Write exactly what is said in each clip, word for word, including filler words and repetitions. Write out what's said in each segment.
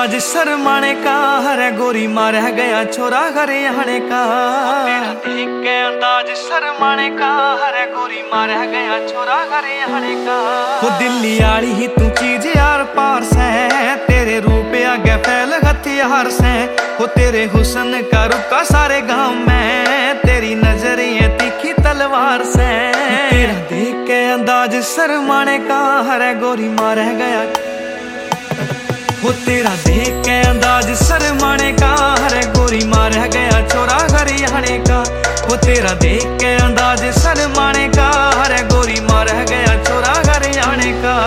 अंदाज शर्माने का, हरे गोरी मारा गया छोरा घरे आने का। तेरा देख के अंदाज शर्माने का, हरे गोरी मारा गया छोरा घरे आने का। वो दिल्ली आड़ी ही तू चीज यार पार से, तेरे रूप आगे फैल हथियार से। वो तेरे हुस्न का रुका सारे गांव में, तेरी नजर ये तीखी तलवार से। तेरा देख के अंदाज शर्माने का, हरे गोरी मारा गया। वो तेरा देख के अंदाज शर्माने का, हरे गोरी मारा गया छोरा घरे आने का। वो तेरा देख के अंदाज शर्माने का, हरे गोरी मारा गया छोरा घरे आने का।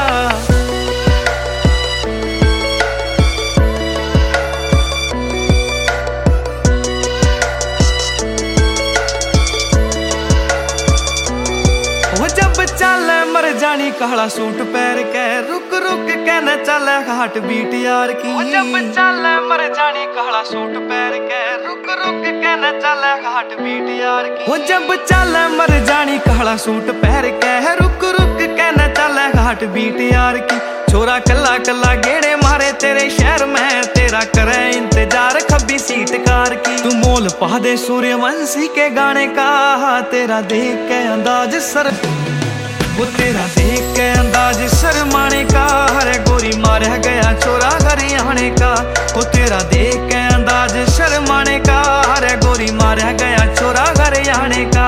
जब चल मर जानी काला सूट पैर के, रुक रुक के न चल हार्ट बीट यार की। जब चल मर जानी काला सूट पैर के, रुक रुक के न चल हार्ट बीट यार की। वो जब चल मर जानी काला सूट पैर के, रुक रुक के न चल हार्ट बीट यार की। छोरा कल्ला कल्ला गेड़े मारे तेरे शहर में, तेरा करे इंतजार खब्बी सीट कार की। तू मोल पा दे सूर्यवंशी के गाने का, तेरा देख के अंदाज सर। वो तेरा देख के अंदाज शर्माने का, हरे गोरी मारा गया छोरा घरे आने का। वो तेरा देख के अंदाज शर्माने का, हरे गोरी मारा गया छोरा घरे आने का।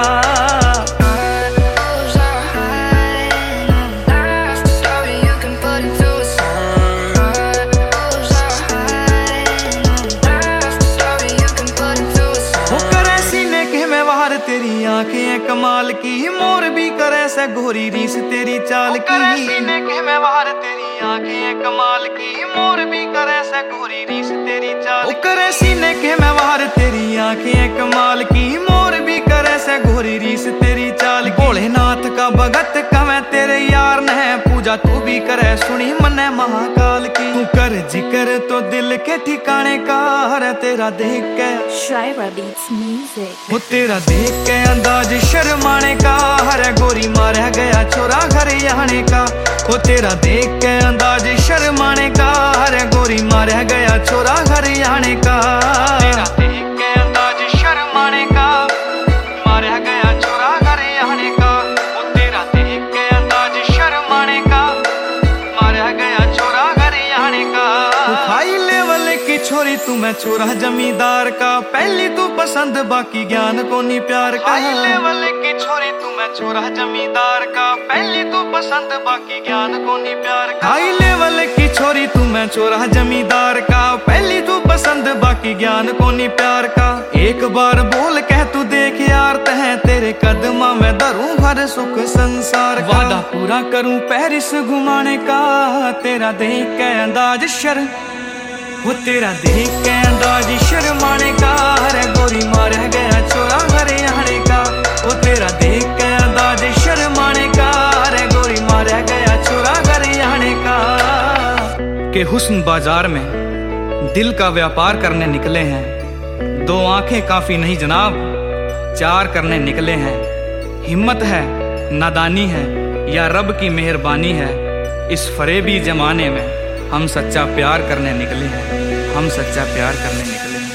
तेरी आंखें कमाल की, मोर भी करे से गोरी रीस तेरी चाल की। सीने के में वार तेरी आंखें कमाल की, मोर भी करे से गोरी रीस तेरी चाल। करे सीने के में वार तेरी आंखें कमाल की, मोर भी करे से गोरी रीस तेरी चाल। भोलेनाथ का भगत कवे तेरे यार ने, पूजा तू भी करे सुनी मने महाकाल की। तू कर जिक्र तो दिल के ठिकाने का, हरे तेरा देख के Shriver Beats Music। वो तेरा देख के अंदाज शर्माने का, हरे गोरी मारा गया छोरा घरे आने का। वो तेरा देख के अंदाज शर्माने का, हरे गोरी मारा गया छोरा घरे आने का। तेरा देख के अंदाज शर्माने का, मारा गया छोरा घरे आने का। वो तेरा देख के अंदाज शर्माने का, मारा गया छोरा घरे आने का। हाई लेवल की छोरी तू मैं छोरा जमींदार का, पहली तू पसंद बाकी ज्ञान को नहीं प्यार का। हाई लेवल की छोरी तू मैं छोरा जमींदार का, पहली तू पसंद बाकी ज्ञान को नहीं प्यार का। हाई लेवल की छोरी तू मैं छोरा जमींदार का, पहली तू पसंद बाकी ज्ञान को नहीं प्यार का। एक बार बोल कह तू देख यार तह, तेरे कदमा में धरूं हर सुख संसार का। वादा पूरा करूं पेरिस घुमाने का, तेरा देख के अंदाज शर्म। वो तेरा देख के अंदाज शर्माने का, हरे गोरी मारा गया छोरा घरे आने का। वो तेरा देख के अंदाज शर्माने का, हरे गोरी मारा गया छोरा घरे आने का। के हुस्न बाजार में दिल का व्यापार करने निकले हैं, दो आंखें काफी नहीं जनाब, चार करने निकले हैं। हिम्मत है नादानी है या रब की मेहरबानी है, इस फरेबी जमाने में हम सच्चा प्यार करने निकले हैं, हम सच्चा प्यार करने निकले हैं।